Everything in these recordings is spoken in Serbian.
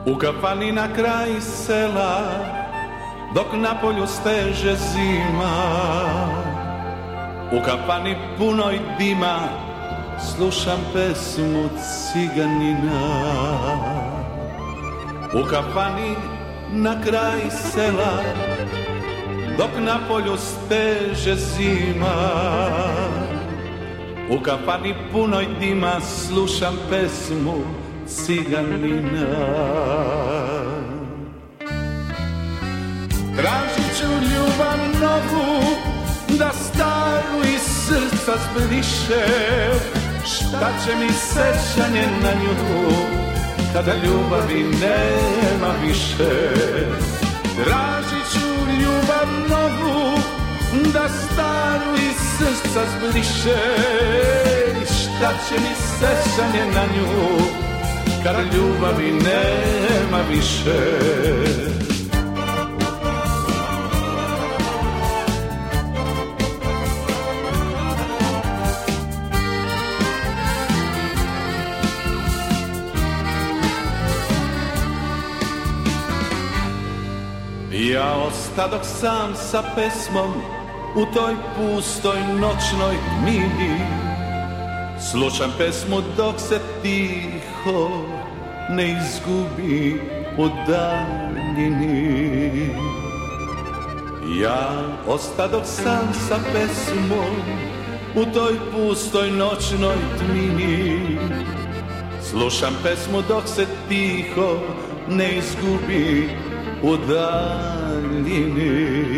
U kafani na kraj sela, dok na polju steže zima. U kafani punoj dima, slušam pesmu ciganina. U kafani na kraj sela, dok na polju steže zima. U kafani punoj dima, slušam pesmu ciganina. Tražit ću ljubav novu, da staru iz srca zbriše. Šta će mi sećanje na nju, kada ljubavi nema više. Tražit ću ljubav novu, da staru iz srca zbriše. Šta će mi sećanje na nju, kada ljubavi nema više. Ja ostadoh sam sa pesmom u toj pustoj noćnoj tmini. Slušam pesmu dok se tiho ne izgubi u daljini. Ja ostadoh sam sa pesmom u toj pustoj noćnoj tmini. Slušam pesmu dok se tiho ne izgubi u daljini.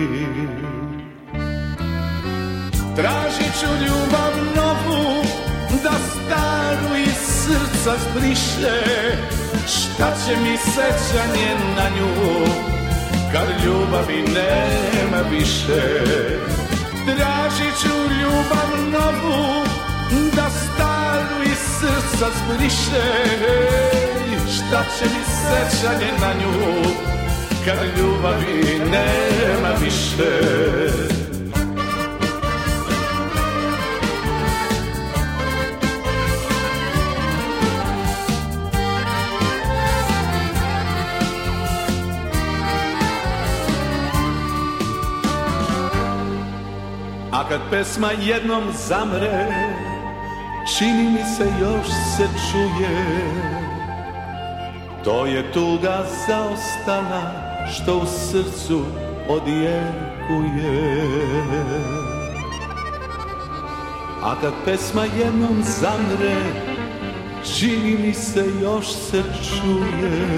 Tražit ću ljubav novu, da staru iz srca zbriše. Šta će mi sećanje na nju, kad ljubavi nema više. Tražit ću ljubav novu, da staru iz srca zbriše. Šta će mi sećanje na nju, kad ljubavi nema više. A kad pesma jednom zamre, čini mi se još se čuje. To je tuga zaostala, što u srcu odjekuje. A kad pesma jednom zamre, čini mi se još se čuje.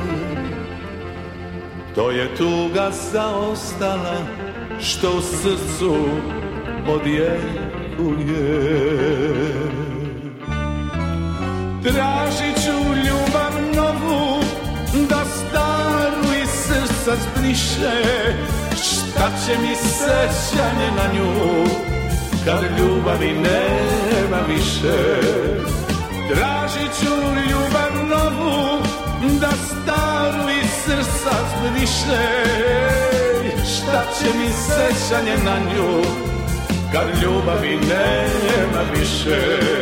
To je tuga zaostala, što u srcu odjekuje. Tražit ću ljubav novu, da staru iz srca zbriše. Šta će mi sećanje na nju, kad ljubavi nema više. Tražit ću ljubav novu, da staru iz srca zbriše. Šta će mi sećanje na nju, kad ljubavi nema više.